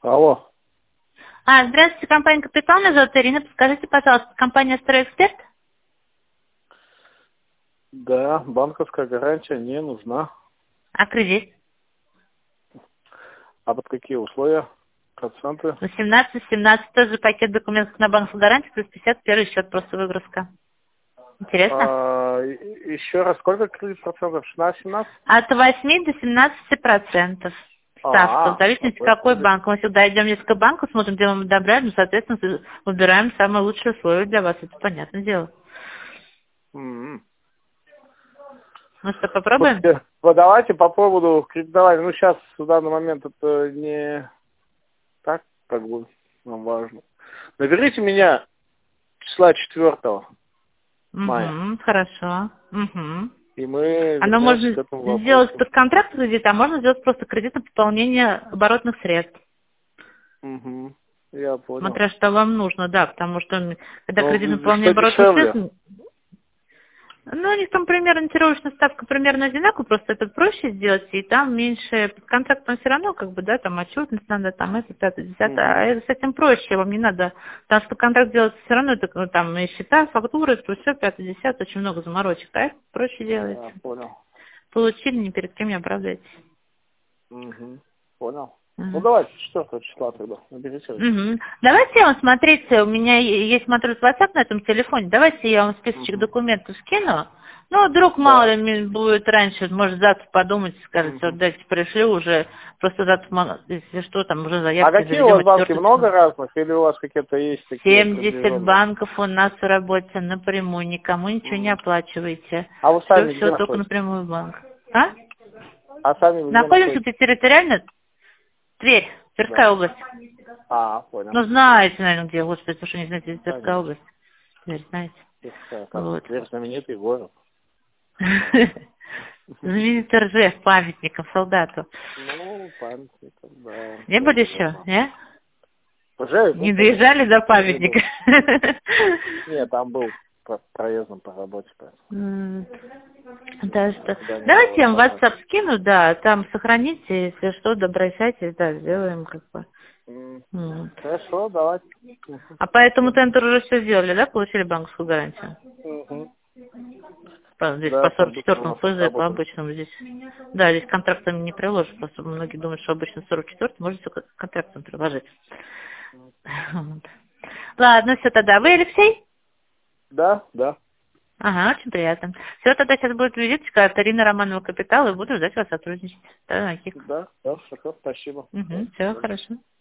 Алло. Здравствуйте, компания «Капитал», меня зовут Ирина. Подскажите, пожалуйста, компания «Стройэксперт»? Да, банковская гарантия не нужна. А кредит? А под какие условия? Проценты? 18-17, тоже пакет документов на банковскую гарантию, плюс 51 счет, просто выгрузка. Интересно? Еще раз, сколько кредит процентов? 16-17? От 8 до 17%. Ставка, в зависимости, какой Кредит. банк. Мы всегда идем в несколько банков, смотрим, где мы одобряем, соответственно, выбираем самые лучшие условия для вас. Это понятное дело. М-м. Ну что, попробуем? Вот давайте по поводу кредитования. Ну, сейчас в данный момент это не так, как бы, нам важно. Наберите меня числа 4 мая, Угу, хорошо. Угу. и мы Оно вернемся можно к этому сделать вопросу. под контракт кредита, а можно сделать просто кредит на пополнение оборотных средств. Угу. Я понял. Смотря что вам нужно, да, потому что когда кредит на Ну, пополнение что оборотных средств, дешевле? ну, у них там примерно ориентировочная ставка примерно одинаковая, просто это проще сделать, и там меньше, под контрактом все равно, как бы, да, там отчетность надо, там это, 5-10, Угу. а это с этим проще, вам не надо, потому что контракт делается все равно, это, ну, там и счета, фактуры, то все, 5-10, очень много заморочек, а это проще делается. Я понял. Получили, ни перед кем не оправдываетесь. Угу. Понял. Ну, Мгм. давайте 4 числа тогда. Наберите. Мгм. Давайте я вам, смотрите, у меня есть смотрю WhatsApp на этом телефоне, давайте я вам списочек Угу. документов скину. Ну, вдруг мало Да. ли будет раньше, может завтра подумать, скажете, вот Угу. дайте пришлю уже, просто завтра, если что, там уже А заявки какие у заведем вас от банки? 4 числа. Много разных? Или у вас какие-то есть такие 70 определенные? банков у нас в работе напрямую, никому ничего не Мгм. оплачиваете. А вы сами где Все только находитесь? напрямую в банк. А? А сами вы где Находимся находитесь? тут территориально, Тверь, Тверская Да. область. Понял. Ну, знаете, наверное, где, господи, потому что не знаете, где Тверская Конечно. область. Тверь, знаете. Как Вот. Тверь знаменитый город. Знаменитый Ржев, памятником солдату. Ну, памятник, да. Не Я были тоже еще, знал. не? Уже, ну, Не конечно. доезжали до Не был. памятника? Нет, там был проездом по работе, поэтому. М, Да, что. Туда не было Давайте я вам возможности. WhatsApp скину, да, там сохраните, если что, обращайтесь, да, сделаем как бы. Вот. Хорошо, давайте. Мгм. А по этому тендеру уже все сделали, да, получили банковскую гарантию? Мгм. Здесь Да, по там быстро у 44-му нас ФЗ, по отработали. обычному здесь. Да, здесь контрактами не приложишь, просто многие думают, что обычно 44-й можно все контрактом приложить. Вот. Ладно, все тогда. Вы Алексей? Да, да. Ага, очень приятно. Все, тогда сейчас будет визиточка от Ирины Романова «Капитал», и буду ждать вас сотрудничать. Да, Да, хорошо, спасибо. Да, все, да. хорошо.